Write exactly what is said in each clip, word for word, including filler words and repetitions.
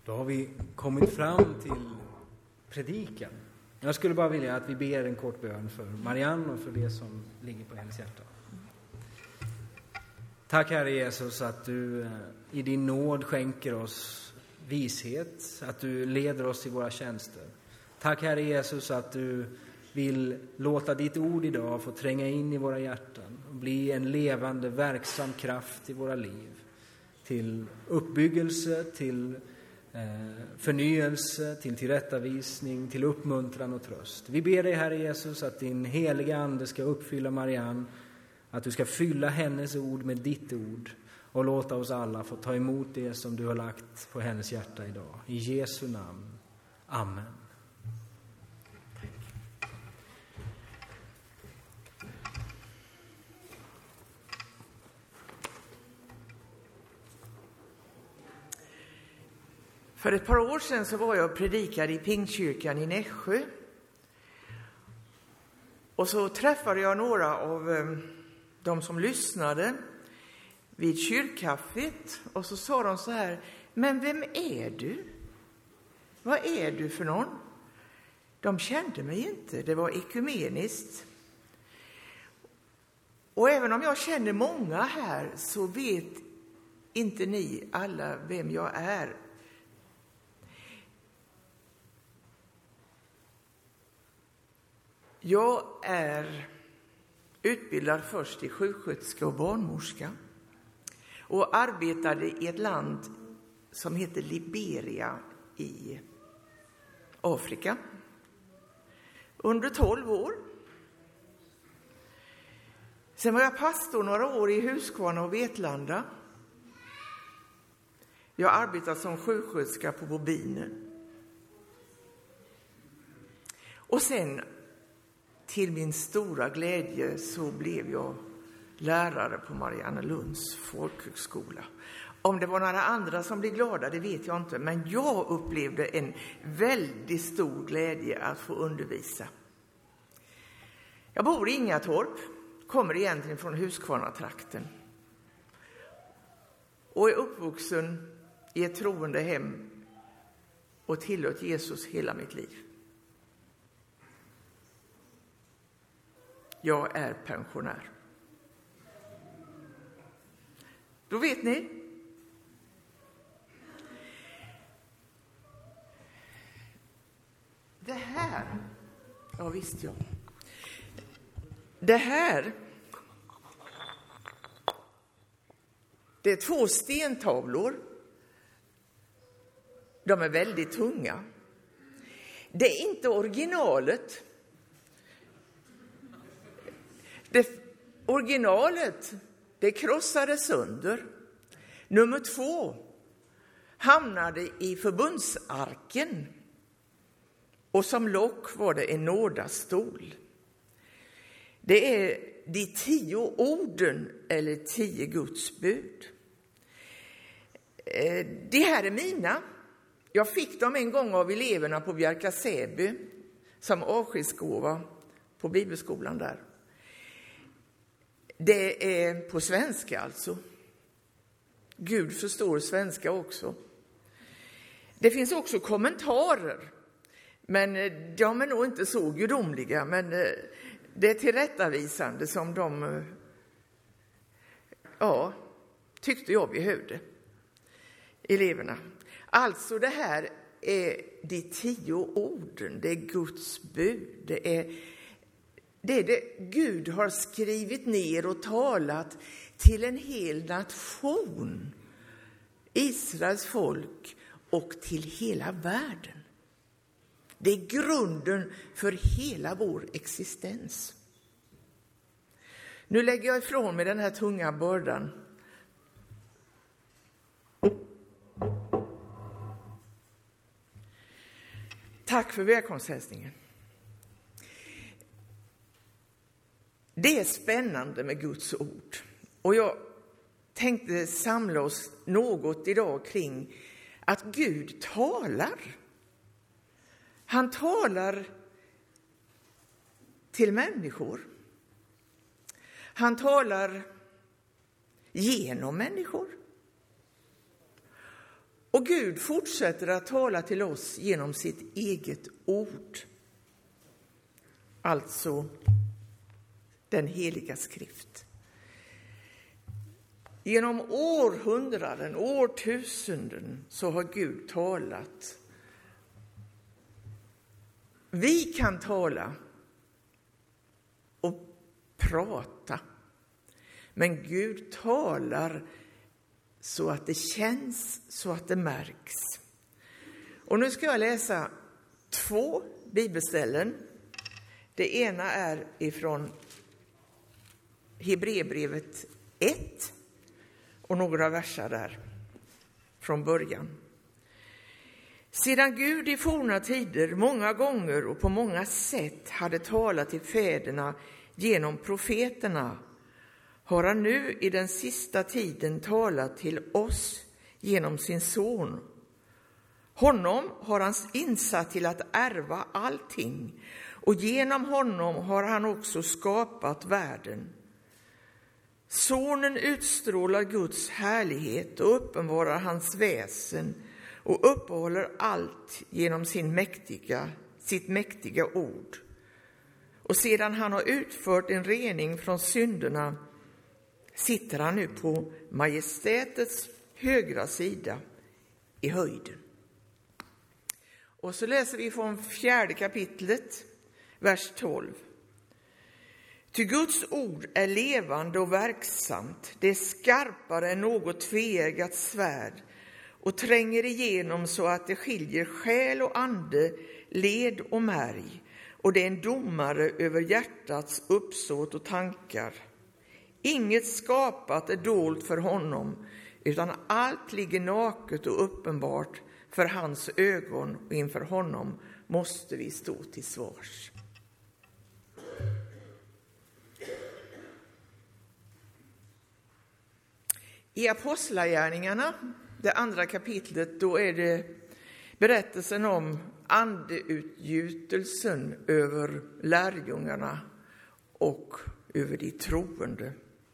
Då har vi kommit fram till predikan. Jag skulle bara vilja att vi ber en kort bön för Marianne och för det som ligger på hennes hjärta. Tack Herre Jesus att du i din nåd skänker oss vishet, att du leder oss i våra tjänster. Tack Herre Jesus att du vill låta ditt ord idag få tränga in i våra hjärtan och bli en levande, verksam kraft i våra liv. Till uppbyggelse, till eh, förnyelse, till tillrättavisning, till uppmuntran och tröst. Vi ber dig Herre Jesus att din heliga ande ska uppfylla Marianne, att du ska fylla hennes ord med ditt ord och låta oss alla få ta emot det som du har lagt på hennes hjärta idag. I Jesu namn. Amen. För ett par år sedan så var jag och predikade i Pingstkyrkan i Nässjö. Och så träffade jag några av eh, de som lyssnade vid kyrkkaffet. Och så sa de så här: men vem är du? Vad är du för någon? De kände mig inte, det var ekumeniskt. Och även om jag känner många här så vet inte ni alla vem jag är. Jag är utbildad först i sjuksköterska och barnmorska och arbetade i ett land som heter Liberia i Afrika under tolv år. Sen var jag pastor några år i Huskvarna och Vetlanda. Jag arbetade som sjuksköterska på Bobinen. Och sen till min stora glädje så blev jag lärare på Mariannelunds folkhögskola. Om det var några andra som blev glada, det vet jag inte. Men jag upplevde en väldigt stor glädje att få undervisa. Jag bor i Ingatorp, kommer egentligen från Huskvarna-trakten. Och är uppvuxen i ett troende hem och tillhört Jesus hela mitt liv. Jag är pensionär. Då vet ni. Det här, ja visst ja. Det här, det är två stentavlor. De är väldigt tunga. Det är inte originalet. Det originalet, det krossades sönder. Nummer två hamnade i förbundsarken. Och som lock var det en nådastol. Det är de tio orden eller tio Guds bud. Det här är mina. Jag fick dem en gång av eleverna på Bjärka-Säby som avskedsgåva på bibelskolan där. Det är på svenska alltså. Gud förstår svenska också. Det finns också kommentarer. Men de är nog inte så gudomliga. Men det är tillrättavisande som de ja, tyckte jag behövde. Eleverna. Alltså det här är de tio orden. Det är Guds bud. Det är Det är det Gud har skrivit ner och talat till en hel nation, Israels folk och till hela världen. Det är grunden för hela vår existens. Nu lägger jag ifrån mig den här tunga bördan. Tack för välkomsthälsningen. Det är spännande med Guds ord. Och jag tänkte samla oss något idag kring att Gud talar. Han talar till människor. Han talar genom människor. Och Gud fortsätter att tala till oss genom sitt eget ord. Alltså den heliga skrift. Genom århundraden, årtusenden så har Gud talat. Vi kan tala och prata. Men Gud talar så att det känns, så att det märks. Och nu ska jag läsa två bibelställen. Det ena är ifrån Hebreerbrevet ett och några verser där från början. Sedan Gud i forna tider många gånger och på många sätt hade talat till fäderna genom profeterna, har han nu i den sista tiden talat till oss genom sin son. Honom har han insatt till att ärva allting, och genom honom har han också skapat världen. Sonen utstrålar Guds härlighet och uppenbarar hans väsen och uppehåller allt genom sin mäktiga, sitt mäktiga ord. Och sedan han har utfört en rening från synderna sitter han nu på majestätets högra sida i höjden. Och så läser vi från fjärde kapitlet, vers tolv. Ty Guds ord är levande och verksamt, det är skarpare än något tveeggat svärd och tränger igenom så att det skiljer själ och ande, led och märg, och det är en domare över hjärtats uppsåt och tankar. Inget skapat är dolt för honom, utan allt ligger naket och uppenbart för hans ögon, och inför honom måste vi stå till svars. I Apostlagärningarna, det andra kapitlet, då är det berättelsen om andeutgjutelsen över lärjungarna och över de troende.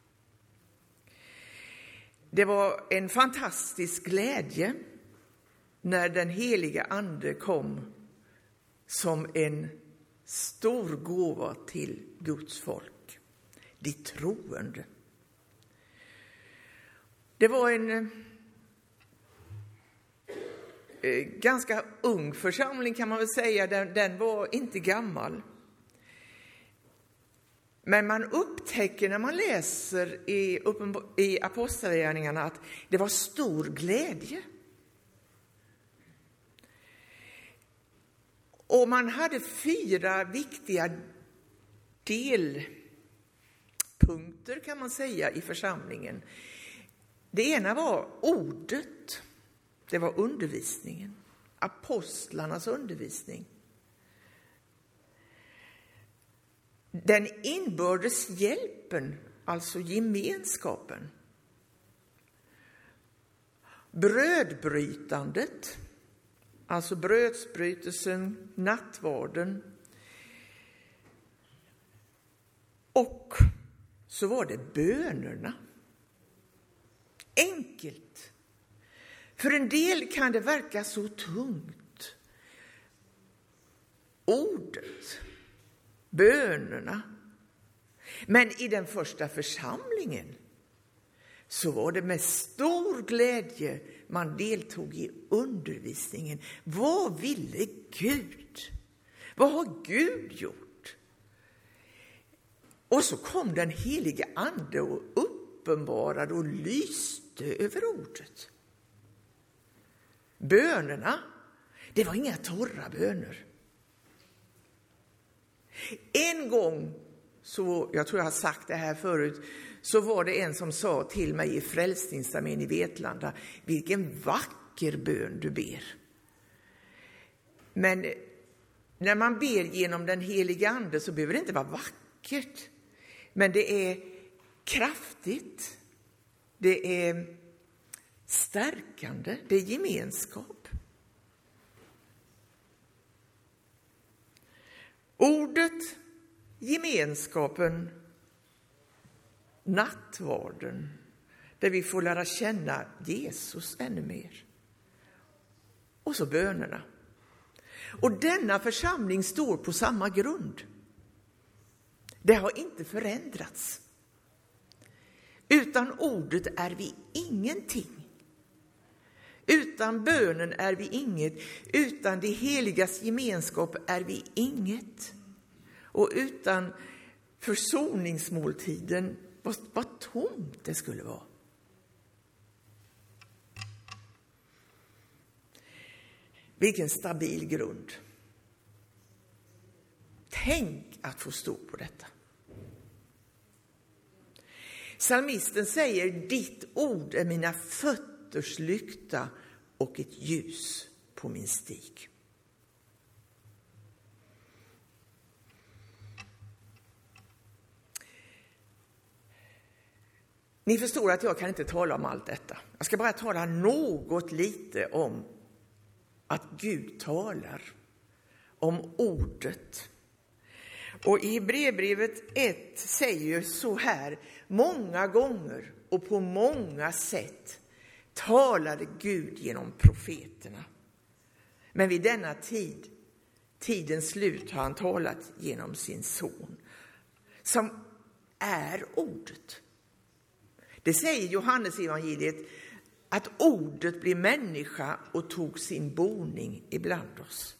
Det var en fantastisk glädje när den heliga ande kom som en stor gåva till Guds folk, de troende. Det var en eh, ganska ung församling, kan man väl säga. Den, den var inte gammal. Men man upptäcker när man läser i, i Apostlagärningarna att det var stor glädje. Och man hade fyra viktiga delpunkter, kan man säga, i församlingen. Det ena var ordet, det var undervisningen, apostlarnas undervisning. Den inbördes hjälpen, alltså gemenskapen. Brödbrytandet, alltså brödsbrytelsen, nattvarden. Och så var det bönerna. Enkelt. För en del kan det verka så tungt. Ordet, bönerna. Men i den första församlingen så var det med stor glädje man deltog i undervisningen. Vad ville Gud? Vad har Gud gjort? Och så kom den heliga ande och uppenbarade och lyste över ordet. Bönerna, det var inga torra böner. En gång, så jag tror jag har sagt det här förut, så var det en som sa till mig i Frälsningsarmén i Vetlanda: vilken vacker bön du ber. Men när man ber genom den heliga ande så behöver det inte vara vackert. Men det är kraftigt, det är stärkande, det är gemenskap. Ordet, gemenskapen, nattvarden, där vi får lära känna Jesus ännu mer. och så bönerna. Och denna församling står på samma grund. Det har inte förändrats. Utan ordet är vi ingenting. Utan bönen är vi inget. Utan det heligas gemenskap är vi inget. Och utan försoningsmåltiden, vad, vad tomt det skulle vara. Vilken stabil grund. Tänk att få stå på detta. Psalmisten säger: ditt ord är mina fötters lykta och ett ljus på min stig. Ni förstår att jag kan inte tala om allt detta. Jag ska bara tala något lite om att Gud talar, om ordet. Och i Hebreerbrevet ett säger så här: många gånger och på många sätt talade Gud genom profeterna. Men vid denna tid, tidens slut, har han talat genom sin son, som är ordet. Det säger Johannes evangeliet, att ordet blev människa och tog sin boning ibland oss.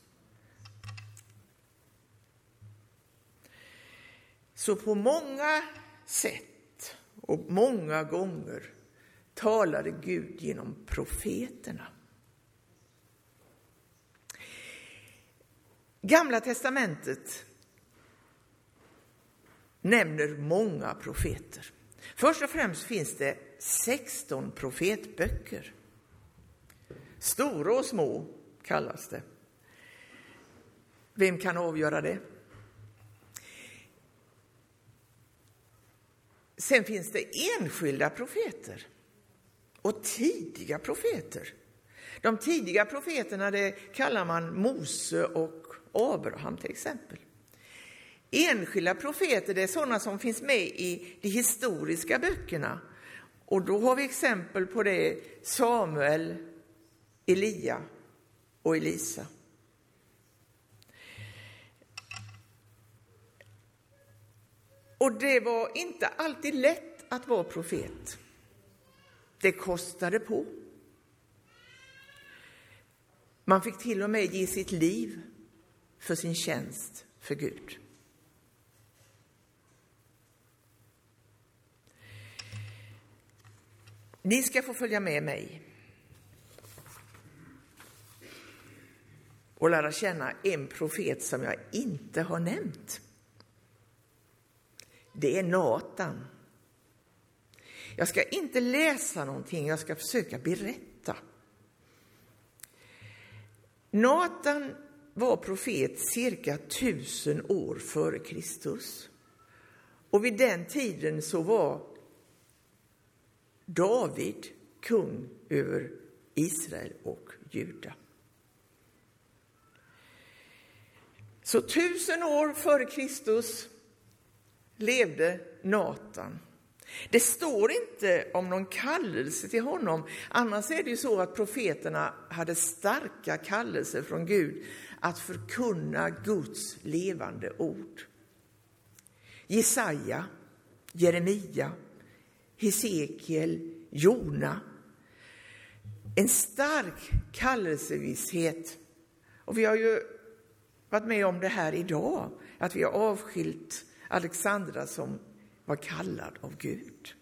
Så på många sätt och många gånger talade Gud genom profeterna. Gamla testamentet nämner många profeter. Först och främst finns det sexton profetböcker. Stora och små kallas det. Vem kan avgöra det? Sen finns det enskilda profeter och tidiga profeter. De tidiga profeterna, det kallar man Mose och Abraham till exempel. Enskilda profeter, det är sådana som finns med i de historiska böckerna. Och då har vi exempel på det: Samuel, Elia och Elisa. Och det var inte alltid lätt att vara profet. Det kostade på. Man fick till och med ge sitt liv för sin tjänst för Gud. Ni ska få följa med mig och lära känna en profet som jag inte har nämnt. Det är Natan. Jag ska inte läsa någonting, jag ska försöka berätta. Natan var profet cirka tusen år före Kristus. Och vid den tiden så var David kung över Israel och Juda. Så tusen år före Kristus levde Natan. Det står inte om någon kallelse till honom. Annars är det ju så att profeterna hade starka kallelser från Gud att förkunna Guds levande ord. Jesaja, Jeremia, Hesekiel, Jona. En stark kallelsevisshet. Och vi har ju varit med om det här idag. Att vi har avskilt Alexandra som var kallad av Gud.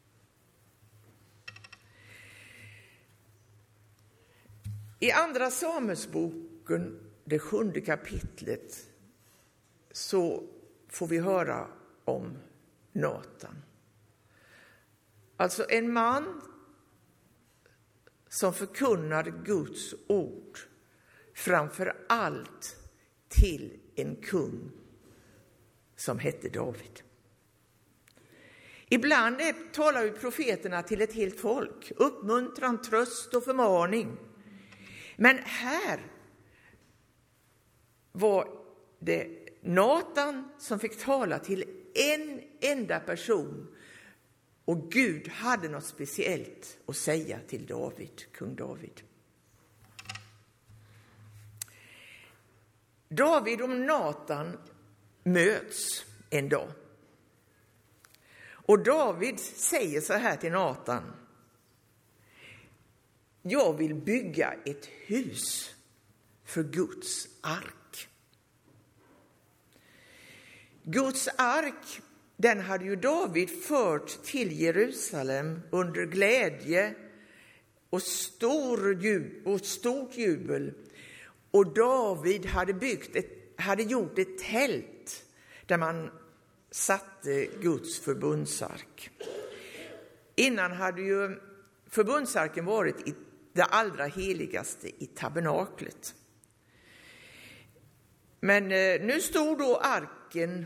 I andra Samuelsboken, det sjunde kapitlet, så får vi höra om Natan. Alltså en man som förkunnade Guds ord framför allt till en kung som hette David. Ibland är, talar ju profeterna till ett helt folk. Uppmuntran, tröst och förmaning. Men här var det Natan som fick tala till en enda person. Och Gud hade något speciellt att säga till David, kung David. David och Natan möts en dag. Och David säger så här till Natan: jag vill bygga ett hus för Guds ark. Guds ark, den hade ju David fört till Jerusalem under glädje och, stor jub- och stort jubel. Och David hade, byggt ett, hade gjort ett tält där man satte Guds förbundsark. Innan hade ju förbundsarken varit i det allra heligaste i tabernaklet. Men eh, nu stod då arken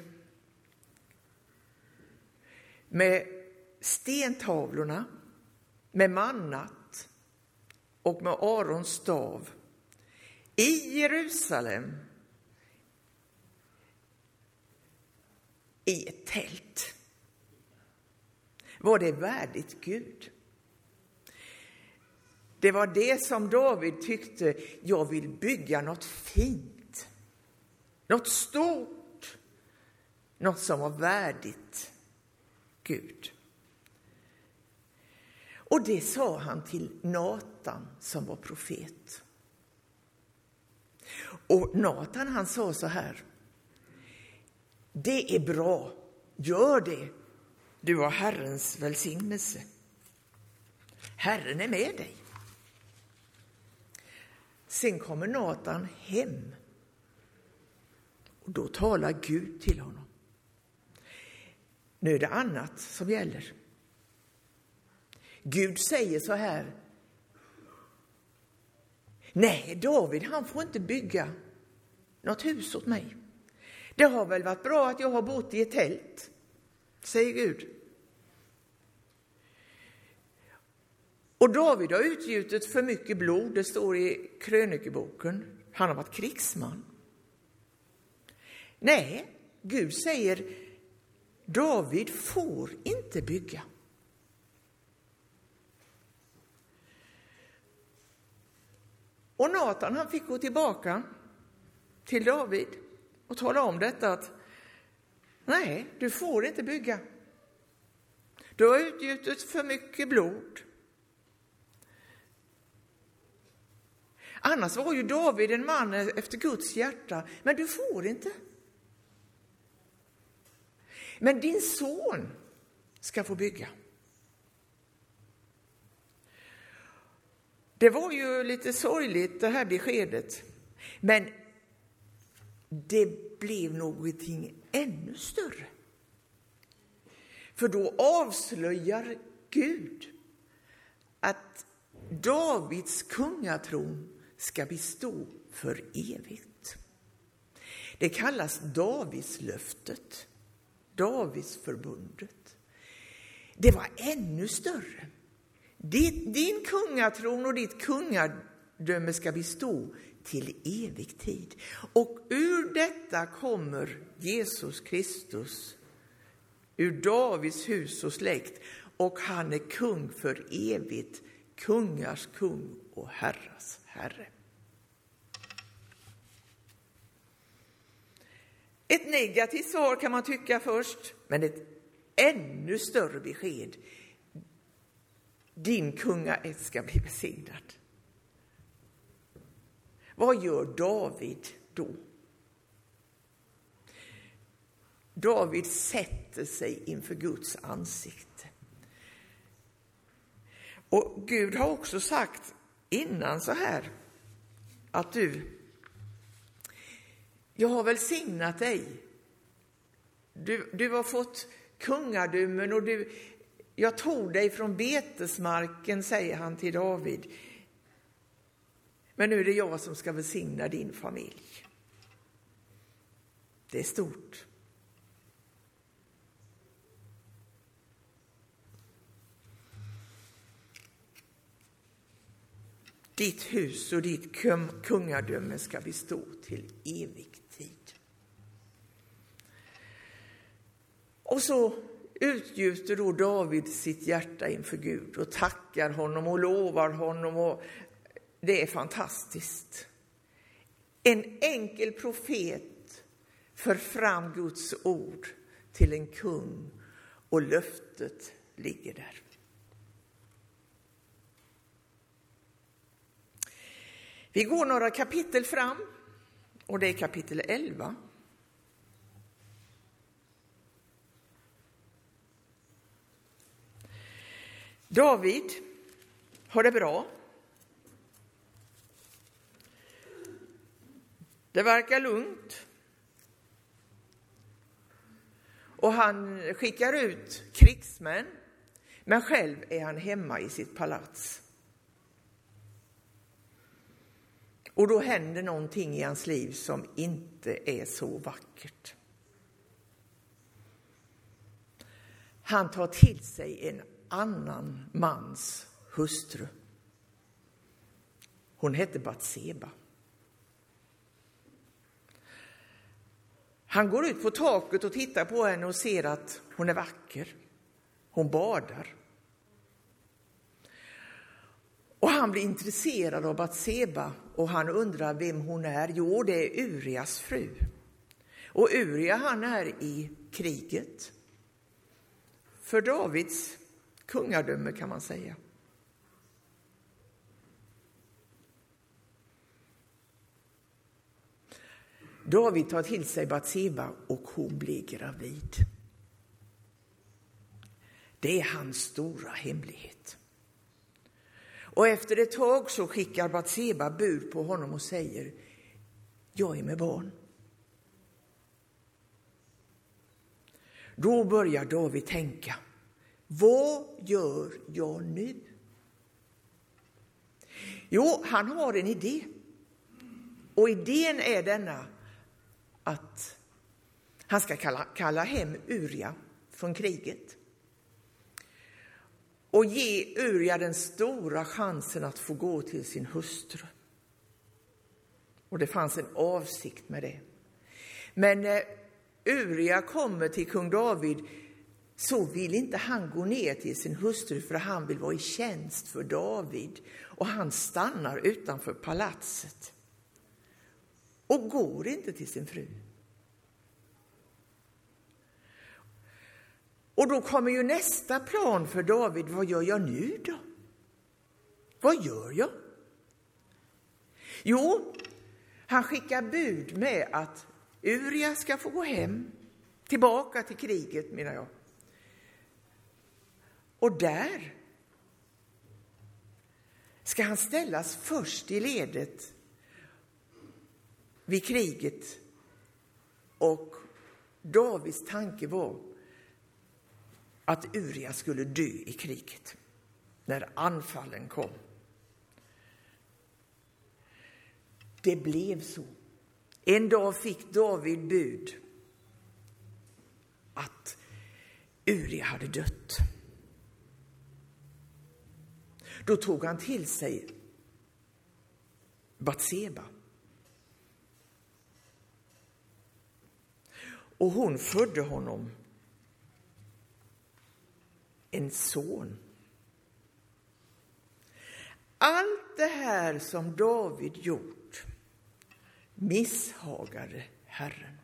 med stentavlorna, med mannat och med Arons stav i Jerusalem i ett tält. Var det värdigt Gud? Det var det som David tyckte: jag vill bygga något fint, något stort, något som var värdigt Gud. Och det sa han till Natan som var profet. Och Natan, han sa så här: det är bra, gör det, du har Herrens välsignelse. Herren är med dig. Sen kommer Natan hem och då talar Gud till honom. Nu är det annat som gäller. Gud säger så här: nej, David, han får inte bygga något hus åt mig. Det har väl varit bra att jag har bott i ett tält, säger Gud. Och David har utgjutit för mycket blod, det står i krönikeboken. Han har varit krigsman. Nej, Gud säger: David får inte bygga. Och Natan, han fick gå tillbaka till David och tala om detta, att nej, du får inte bygga. Du har utgjutit för mycket blod. Annars var ju David en man efter Guds hjärta, men du får inte. Men din son ska få bygga. Det var ju lite sorgligt det här beskedet, men det blev någonting ännu större. För då avslöjar Gud att Davids kungatron ska bestå för evigt. Det kallas Davids löftet, Davids förbundet. Det var ännu större. Din, din kungatron och ditt kungadöme ska bestå till evig tid. Och ur detta kommer Jesus Kristus, ur Davids hus och släkt. Och han är kung för evigt, kungars kung och herras herre. Ett negativt svar kan man tycka först, men ett ännu större besked. Din kungaätt ska bli välsignad. Vad gör David då? David sätter sig inför Guds ansikte. Och Gud har också sagt innan så här, att du, jag har välsignat dig. Du, du har fått kungadömen och du, jag tog dig från betesmarken, säger han till David. Men nu är det jag som ska välsigna din familj. Det är stort. Ditt hus och ditt kungadöme ska bestå till evig tid. Och så utgjuter då David sitt hjärta inför Gud och tackar honom och lovar honom, och det är fantastiskt. En enkel profet för fram Guds ord till en kung och löftet ligger där. Vi går några kapitel fram och det är kapitel elva. David har det bra. Det verkar lugnt. Och han skickar ut krigsmän, men själv är han hemma i sitt palats. Och då händer någonting i hans liv som inte är så vackert. Han tar till sig en annan mans hustru. Hon hette Batseba. Han går ut på taket och tittar på henne och ser att hon är vacker. Hon badar. Och han blir intresserad av Batseba och han undrar vem hon är. Jo, det är Urias fru. Och Uria, han är i kriget. För Davids kungadöme kan man säga. David tar till sig Batseba och hon blir gravid. Det är hans stora hemlighet. Och efter ett tag så skickar Batseba bud på honom och säger: jag är med barn. Då börjar David tänka: vad gör jag nu? Jo, han har en idé. Och idén är denna, att han ska kalla, kalla hem Uria från kriget. Och ge Uria den stora chansen att få gå till sin hustru. Och det fanns en avsikt med det. Men när Uria kommer till kung David så vill inte han gå ner till sin hustru, för han vill vara i tjänst för David. Och han stannar utanför palatset och går inte till sin fru. Och då kommer ju nästa plan för David. Vad gör jag nu då? Vad gör jag? Jo, han skickar bud med att Uria ska få gå hem, tillbaka till kriget menar jag. Och där ska han ställas först i ledet vid kriget. Och Davids tanke var att Uria skulle dö i kriget när anfallen kom. Det blev så. En dag fick David bud att Uria hade dött. Då tog han till sig Batseba. Och hon födde honom en son. Allt det här som David gjort misshagade Herren.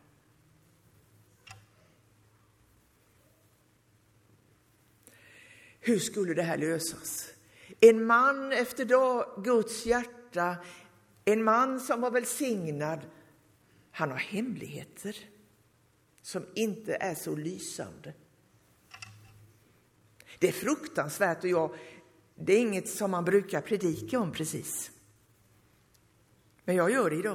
Hur skulle det här lösas? En man efter Guds hjärta, en man som var välsignad, han har hemligheter som inte är så lysande. Det är fruktansvärt och jag, det är inget som man brukar predika om precis. Men jag gör det idag.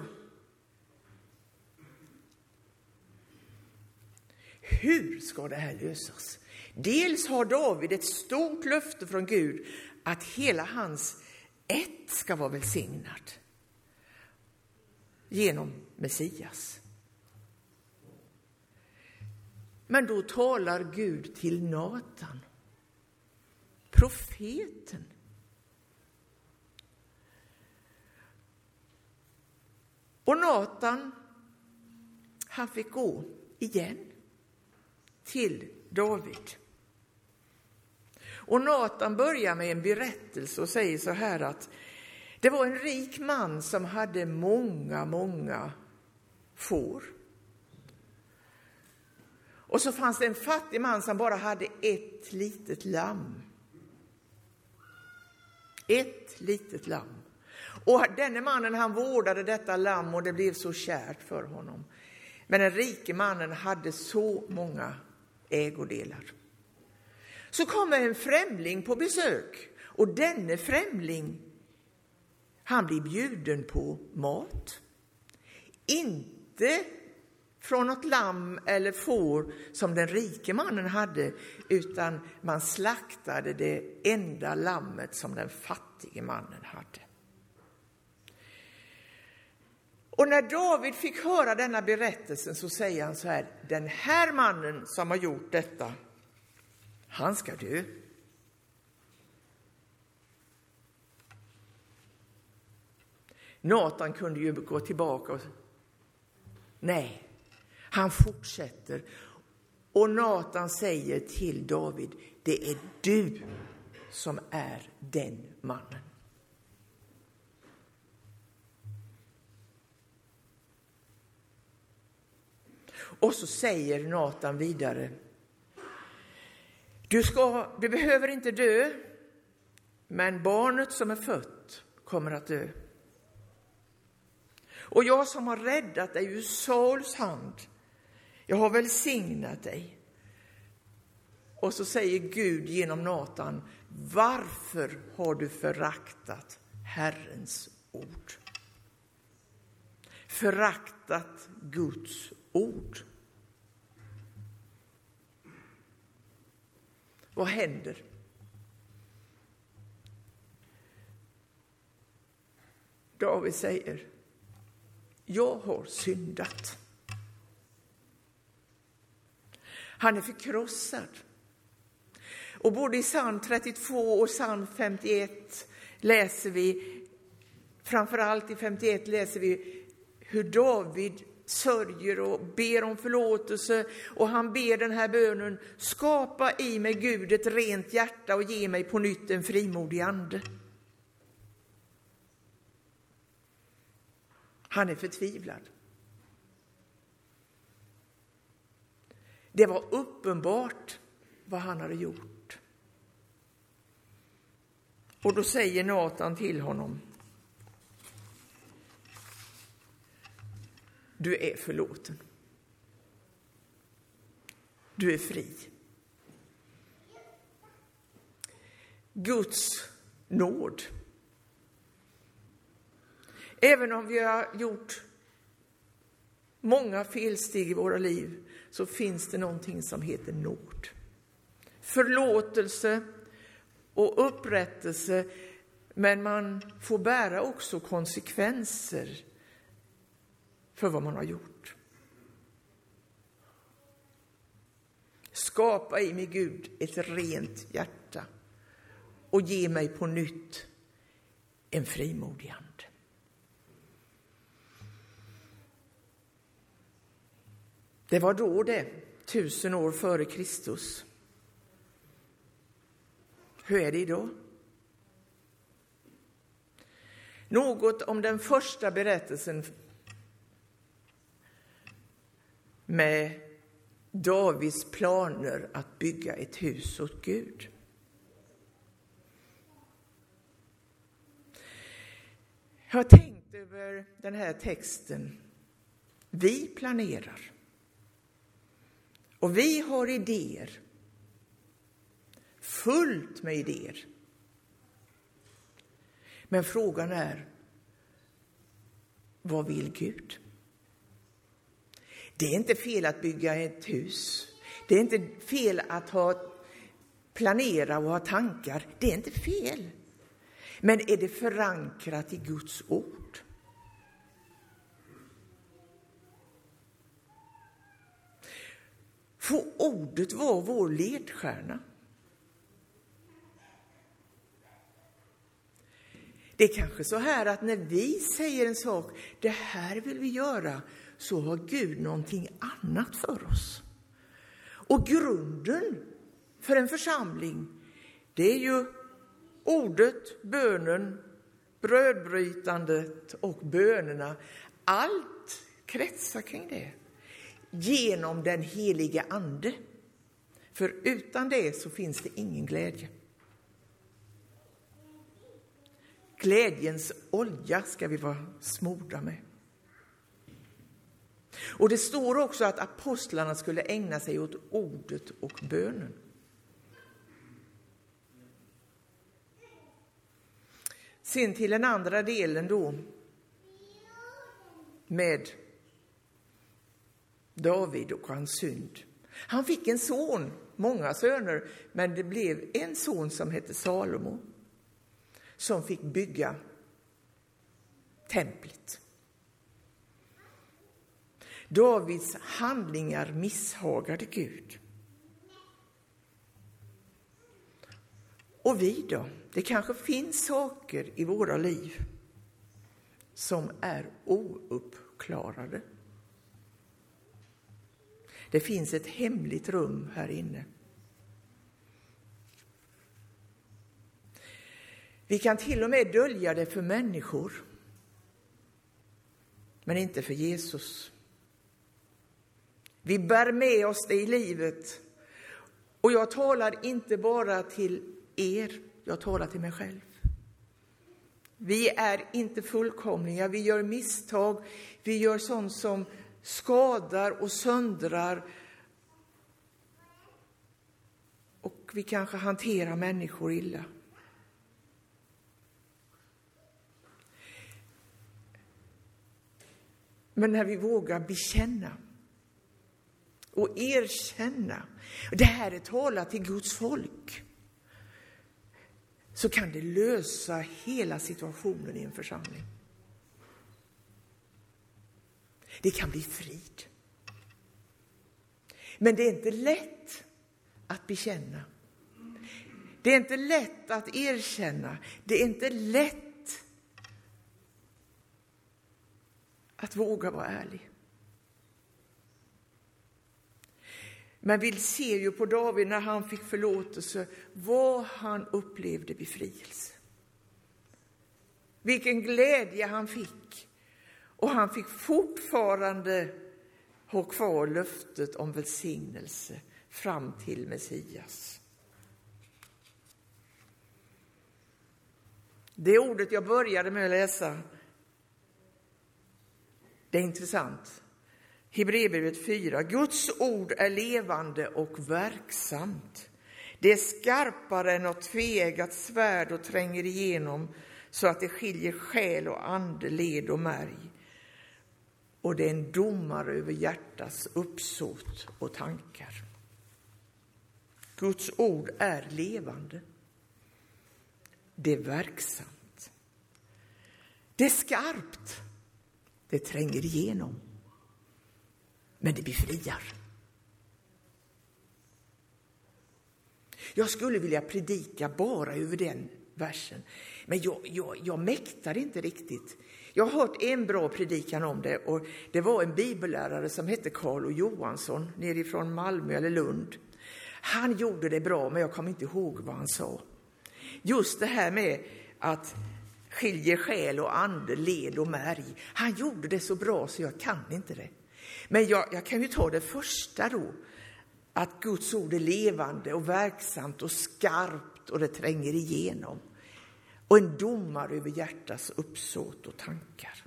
Hur ska det här lösas? Dels har David ett stort löfte från Gud att hela hans ett ska vara välsignad genom Messias. Men då talar Gud till Natan, profeten. Och Natan, han fick gå igen till David. Och Natan börjar med en berättelse och säger så här att Det var en rik man som hade många, många får. Och så fanns det en fattig man som bara hade ett litet lamm. Ett litet lamm. Och denne mannen, han vårdade detta lamm och det blev så kärt för honom. Men den rike mannen hade så många ägodelar. Så kommer en främling på besök. Och denne främling, han blir bjuden på mat. Inte från något lamm eller får som den rike mannen hade, utan man slaktade det enda lammet som den fattige mannen hade. Och när David fick höra denna berättelsen så säger han så här: den här mannen som har gjort detta, han ska dö. Natan kunde ju gå tillbaka och nej, han fortsätter. Och Natan säger till David: det är du som är den mannen. Och så säger Natan vidare: du, ska, du behöver inte dö, men barnet som är fött kommer att dö. Och jag som har räddat dig ur Sauls hand, jag har välsignat dig. Och så säger Gud genom Natan: varför har du föraktat Herrens ord? Föraktat Guds ord. Vad händer? David säger: jag har syndat. Han är förkrossad. Och både i psalm trettiotvå och psalm femtioett läser vi, framförallt i femtioett läser vi hur David sörjer och ber om förlåtelse. Och han ber den här bönen: skapa i mig, Gud, ett rent hjärta och ge mig på nytt en frimodig ande. Han är förtvivlad. Det var uppenbart vad han hade gjort. Och då säger Natan till honom: du är förlåten. Du är fri. Guds nåd. Även om vi har gjort många felsteg i våra liv, så finns det någonting som heter nåd. Förlåtelse och upprättelse, men man får bära också konsekvenser för vad man har gjort. Skapa i mig, Gud, ett rent hjärta och ge mig på nytt en frimodig ande. Det var då det, tusen år före Kristus. Hur är det idag? Något om den första berättelsen med Davids planer att bygga ett hus åt Gud. Jag har tänkt över den här texten. Vi planerar. Och vi har idéer. Fullt med idéer. Men frågan är: vad vill Gud? Det är inte fel att bygga ett hus. Det är inte fel att ha planera och ha tankar. Det är inte fel. Men är det förankrat i Guds ord? Får ordet vara vår ledstjärna? Det är kanske så här att när vi säger en sak, det här vill vi göra, så har Gud någonting annat för oss. Och grunden för en församling, det är ju ordet, bönen, brödbrytandet och bönerna, allt kretsar kring det. Genom den heliga ande. För utan det så finns det ingen glädje. Glädjens olja ska vi vara smorda med. Och det står också att apostlarna skulle ägna sig åt ordet och bönen. Sen till den andra delen då. Med David och hans synd. Han fick en son, många söner, men det blev en son som hette Salomo. Som fick bygga templet. Davids handlingar misshagade Gud. Och vi då? Det kanske finns saker i våra liv som är ouppklarade. Det finns ett hemligt rum här inne. Vi kan till och med dölja det för människor, men inte för Jesus. Vi bär med oss det i livet. Och jag talar inte bara till er, jag talar till mig själv. Vi är inte fullkomliga, vi gör misstag, vi gör sånt som skadar och söndrar. Och vi kanske hanterar människor illa. Men när vi vågar bekänna och erkänna, det här är talat till Guds folk, så kan det lösa hela situationen i en församling. Det kan bli frid. Men det är inte lätt att bekänna. Det är inte lätt att erkänna. Det är inte lätt att våga vara ärlig. Men vi ser ju på David när han fick förlåtelse, vad han upplevde befrielse. Vilken glädje han fick. Och han fick fortfarande ha kvar löftet om välsignelse fram till Messias. Det ordet jag började med att läsa, det är intressant. Hebreerbrevet fyra. Guds ord är levande och verksamt. Det är skarpare än något tveeggat svärd och tränger igenom så att det skiljer själ och ande, led och märg. Och det är en domare över hjärtats uppsåt och tankar. Guds ord är levande. Det är verksamt. Det är skarpt. Det tränger igenom. Men det befriar. Jag skulle vilja predika bara över den versen. Men jag, jag, jag mäktar inte riktigt. Jag har hört en bra predikan om det. Och det var en bibellärare som hette Carl Johansson. Nerifrån Malmö eller Lund. Han gjorde det bra, men jag kommer inte ihåg vad han sa. Just det här med att skiljer själ och ande, led och märg. Han gjorde det så bra så jag kan inte det. Men jag, jag kan ju ta det första då. Att Guds ord är levande och verksamt och skarpt och det tränger igenom. Och en domare över hjärtats uppsåt och tankar.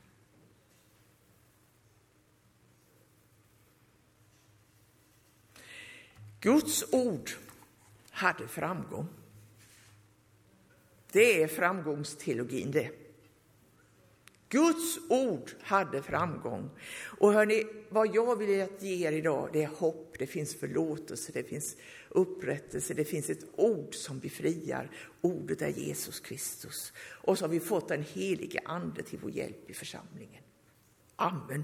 Guds ord hade framgång. Det är framgångsteologin det. Guds ord hade framgång. Och hörni, vad jag vill ge er idag, det är hopp, det finns förlåtelse, det finns upprättelse, det finns ett ord som befriar. Ordet är Jesus Kristus. Och så har vi fått en helig ande till vår hjälp i församlingen. Amen.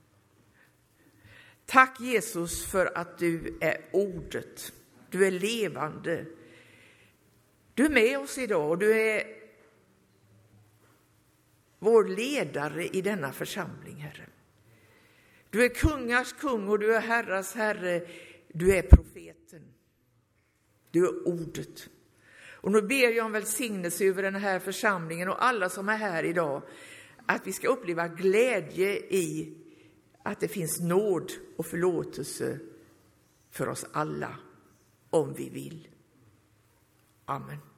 Tack Jesus för att du är ordet. Du är levande. Du är med oss idag och du är vår ledare i denna församling, Herre. Du är kungars kung och du är herras herre. Du är profeten. Du är ordet. Och nu ber jag om välsignelse över den här församlingen och alla som är här idag. Att vi ska uppleva glädje i att det finns nåd och förlåtelse för oss alla om vi vill. Amen.